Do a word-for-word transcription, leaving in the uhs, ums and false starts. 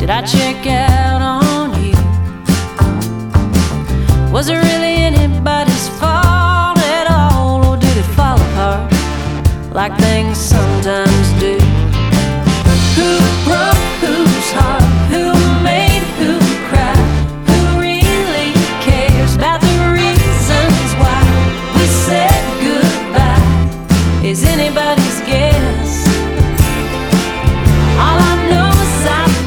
Did I check out on you? Was it really anybody's fault at all, or did it fall apart like things some